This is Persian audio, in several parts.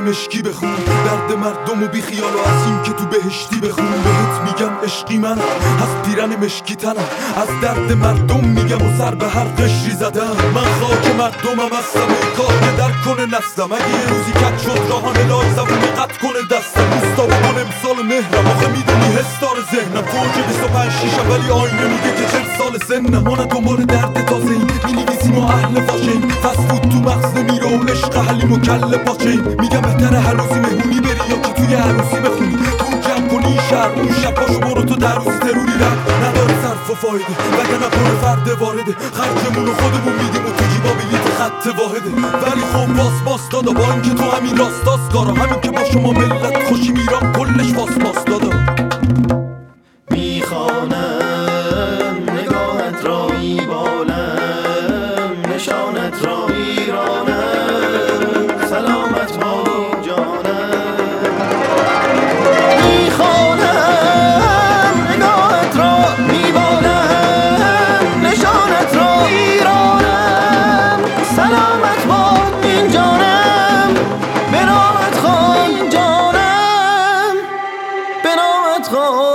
مشکی بخون، درد مردم و بی خیال و از این که تو بهشتی بخون. بهت میگم عشقی منم، از پیرن مشکی تنم، از درد مردم میگم و سر به هر قشری زدم. من خاک مردمم هستم، ای کار که در کنه نستم. اگه یه روزی کت شد راهان لای زبون قطع کنه دستم. روستا بکن امسال مهرم، آخه میدونی هستار ذهنم فوج 25-6 ولی آینه میگه که 40 سال سنم. ما نه دنبال درد تازه ایم، مینویسیم و اهل فاشیم. فسفود تو مغز نمیره و عشق حلیم و کل پاچیم. میگم بهتره هر روزی مهمونی بری یا که توی عروسی بخونی. پول جمع کنی شهر اون شب پاشو برو تو در روزی تروری رد نداره صرف و فایده، وگرنه پر فرد وارده. خرجمونو خودمون میدیم و تو جیبا بلیت خط واحده. ولی خب باس دادا، با اینکه تو همین راستاس کارا، همین که با شما ملت خوشی میرم کلش باس دادا. میخوانم نگاهت را میبالم، نشانت را میرانم، سلامت با جانم. میخوانم نگاهت را میبالم، نشانت را میرانم، سلامت با این جانم. به نامت خوان جانم، به نامت خوان.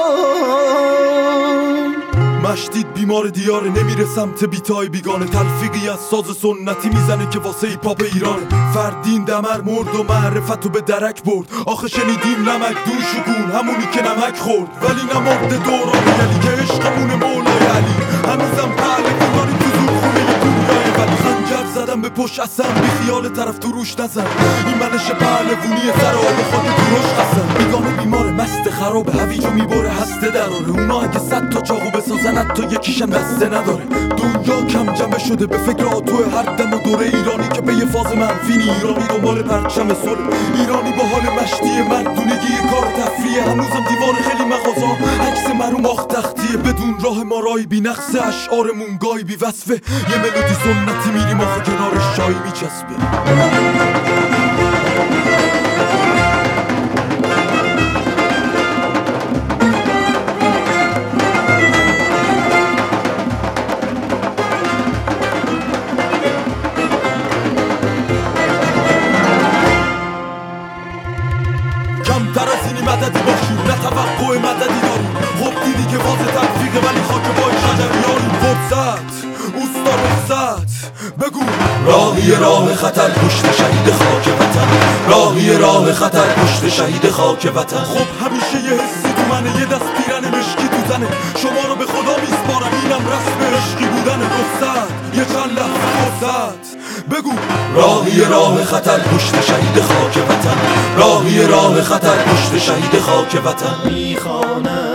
مشتید بیمار دیاره، نمیره سمت بیتای بیگانه. تلفیقی از ساز سنتی میزنه که واسه ای پاپ ایرانه. فردین دمر مرد و معرفتو به درک برد. آخه شنیدیم نمک دوش و گون همونی که نمک خورد. ولی نمرد دوران یلی که عشقمون مولای علی. هنوزم پهلوانی تو زور خونه دنیای ولی. خنجر زدم به پشت اصلا، بی خیال طرف تو روش نزن. این منش پهلوونی سر آب خود دروش قسم. بیگانه بیمار مست خرابه، هویجو میباره هسته دراره. اونا اگه 100 تا چاقو بسازن حتی یکیشم دسته نداره. دنیا کم جمع شده به فکر آتو هر دم و دوره. ایرانی که به یه فاز منفی، ایرانی دنبال پرچم صلح، ایرانی با حال مشتی مردونگی کار تفریه. هنوزم دیوار خیلی مغازا عکس مرو ماخت تختیه. بدون راه ما رای بی نقص، اشعارمون گای بی وصفه. یه ملودی سنتی میریم آخه کنارش چای میچسبه. کمتر از اینی مددی باشیم، نه توقع مددی داریم. خب دیدی که واضح تلفیقه ولی خاک بای شجریاریم. فرصت اوستا رخصت بگو. راهی راه خطر پشت شهید خاک وطن، راهی راه خطر پشت شهید خاک وطن. خب همیشه یه حسی تو منه، یه دست پیرن مشکی تو زنه. شما رو به خدا میسپارم، اینم رسم عشقی بودن. رخصت یه چند لحظه فرصت بگو. راهی راه خطر پشت شهید خاک وطن، راهی راه خطر پشت شهید خاک وطن. میخوانم